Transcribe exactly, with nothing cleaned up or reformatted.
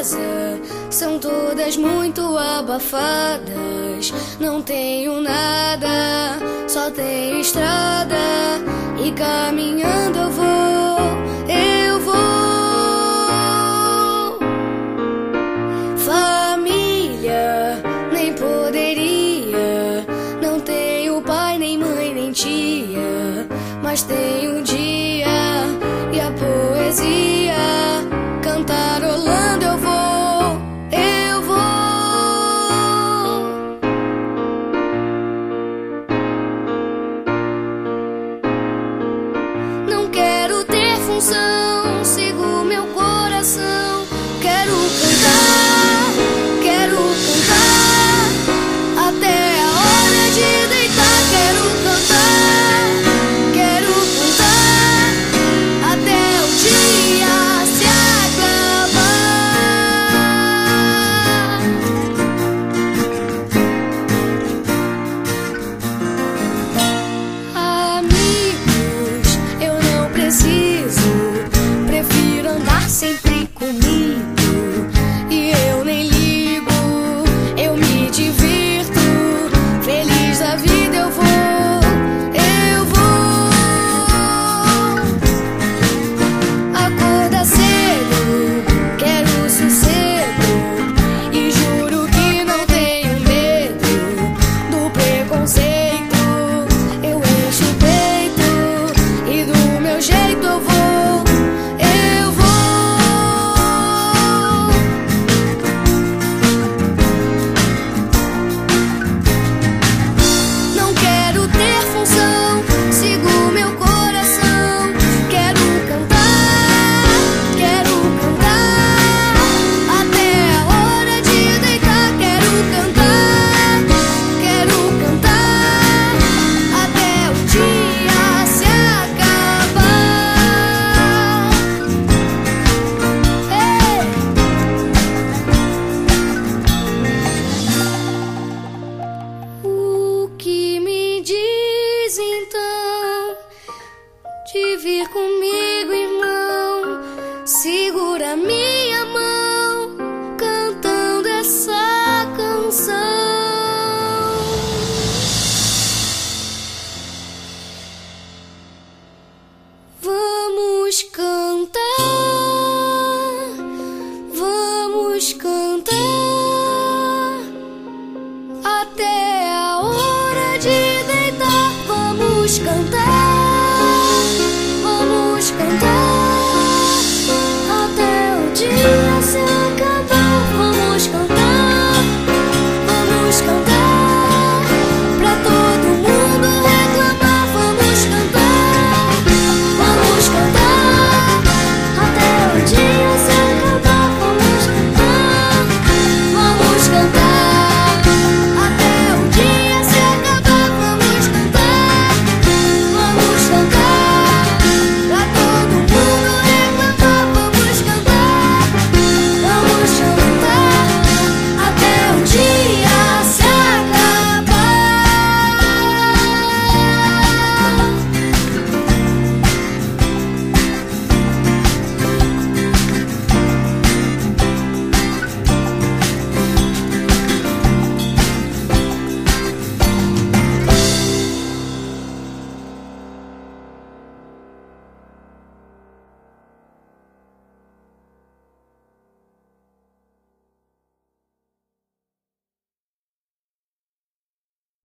casa são todas muito abafadas. Não tenho nada, só tenho estrada, e caminhando eu vou, eu vou. Família, nem poderia. Não tenho pai, nem mãe, nem tia, mas tenho um dia e a poesia. Cantarolando eu vou, eu vou. Não quero ter função, sigo meu coração. Quero cantar, quero cantar até a hora de deitar. Quero cantar, quero cantar até o dia se acabar. Amigos, eu não preciso, prefiro andar sempre comigo. E eu nem ligo, eu me divirto, feliz da vida eu vou, eu vou. Acorda cedo, quero sossego, e juro que não tenho medo do preconceito. Eu encho o peito e do meu jeito eu vou, eu vou. Não quero ter função, sigo meu coração. Quero cantar, quero cantar até a hora de deitar. Quero cantar, quero cantar até o dia se acabar. Ei! O que me diz então de vir comigo, irmão? Segura minha mão, cantando essa canção. Vamos cantar, vamos cantar até a hora de deitar. Vamos cantar.